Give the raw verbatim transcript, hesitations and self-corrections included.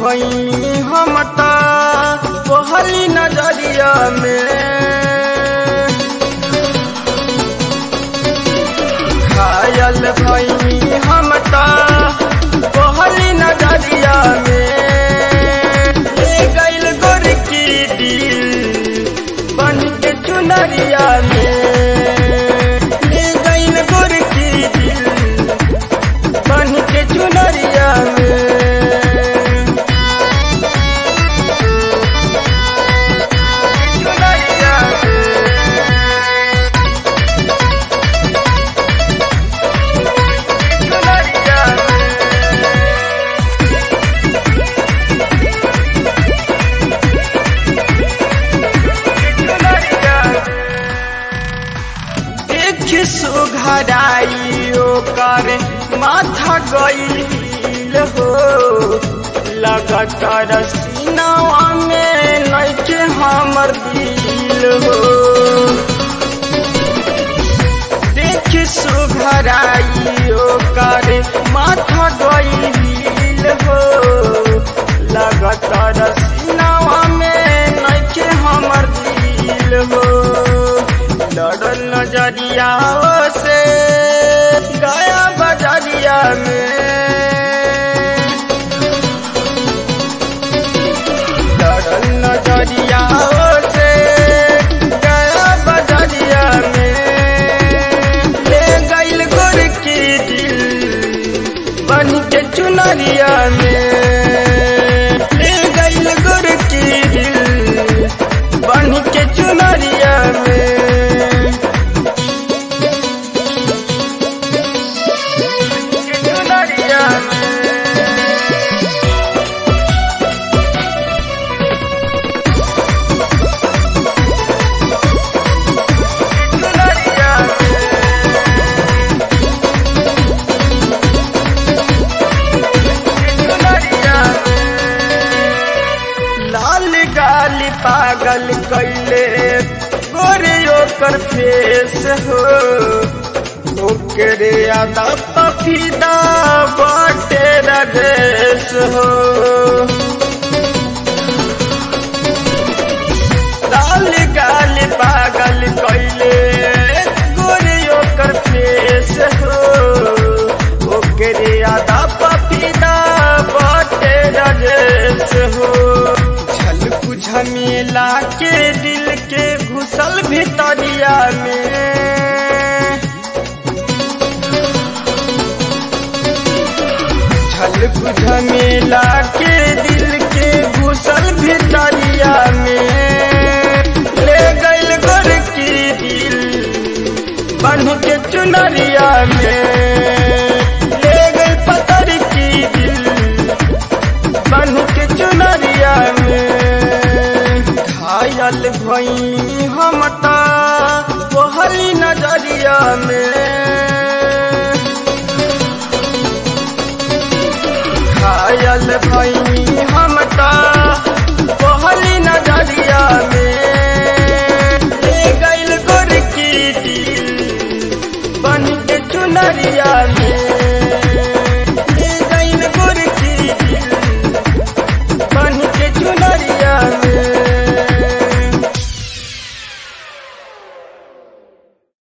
भइनी हम ता पहली नजरिया में, घायल भइनी हम ता पहली नजरिया में, ले गइल गोर की दिल बन के चुनरिया में, ले गइल गोर की दिल बन के चुनरिया में। सुघराई ओकर माथा गइल हो, लगातार सीनावा में नइखे हमर दिल हो। देख सुघराई ओकर माथा गइल हो, लगातार सीनावा में नइखे हमर दिल हो। लड़ल नजरिया से गया बजरिया में, लड़ल नजरिया से गया बजरिया में, ले गइल गोर की दिल बन के चुनरिया में, ले गइल गोर की दिल बन के चुनरिया में। गाली पागल कैले गोरे ओकर फेस हो, ओकरे आदा पफीदा बाटे रदेश हो। लाल गाली पागल कैले गोरे ओकर फेस हो, ओकरे आदा पफीदा बाटे रदेश हो। झमेला के दिल के घुसल भितरिया में, झलक झमेला के दिल के घुसल भितरिया में, ले गइल गोर की दिल बन के चुनरिया में, ले गइल पतर की दिल बन के चुनरिया में। घायल भइनी हम ता पहली नजरिया में, घायल भइनी हम ता पहली नजरिया में, ले गइल गोर की दिल बन के चुनरिया में।